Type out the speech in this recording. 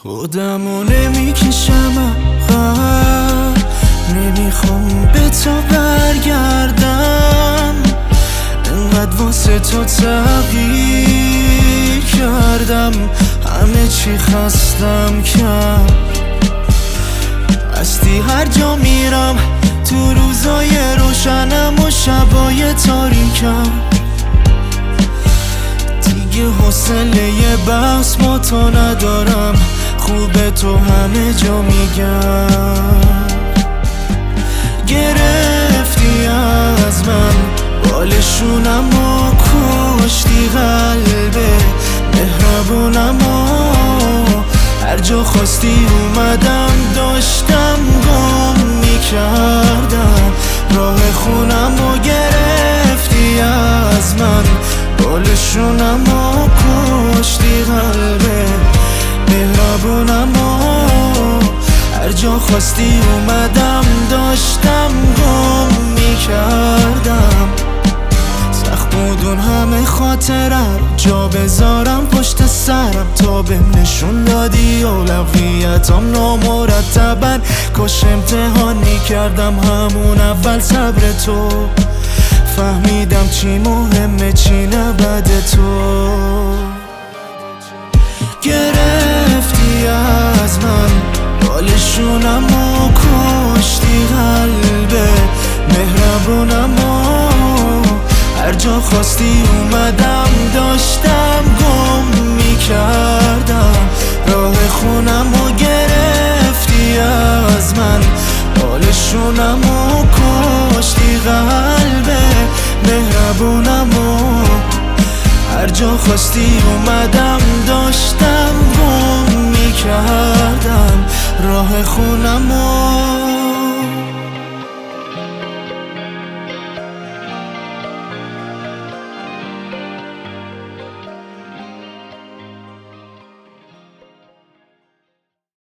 خودمو نمیکشم عقب، نمیخوام به تو برگردم. انقدر واسه تو تغییر کردم، همه چی خستم کرد. هستی هر جا میرم، تو روزای روشنم و شبای تاریکم. دیگه حوصله بحث با تو ندارم، خوبه تو همه جا میگم. گرفتی از من بالشونم و کشتی قلبه مهربونم و هر جا خواستی اومدم، داشتم گم میکردم راه خونم و گرفتی از من بالشونم و کشتی قلبه مهربونم و هر جا خواستی اومدم، داشتم گم میکردم. سخت بود اون همه خاطرم جا بذارم پشت سرم، تا بهم نشون دادی اولویتام نامرتبن. کاش امتحان میکردم همون اول صبر تو، فهمیدم چی مهمه چی نبد تو. گرفتی از من بالشونم و کشتی قلبه مهربونم و هر جا خواستی اومدم، داشتم گم میکردم راه خونم و گرفتی از من بالشونم و کشتی قلبه مهربونم و هر جا خواستی اومدم، داشتم گم میکردم راه خونم و